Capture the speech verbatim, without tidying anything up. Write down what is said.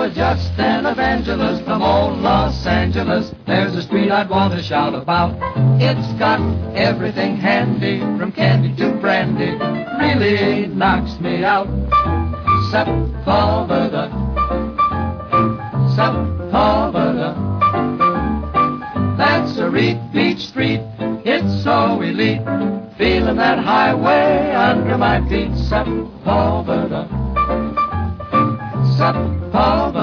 were just an evangelist from old Los Angeles, there's a street I'd want to shout about. It's got everything handy, from candy to brandy, really knocks me out. Sepulveda, Sepulveda, that's a Reed Beach street, it's so elite, feeling that highway under my feet. Sepulveda, Sepulveda.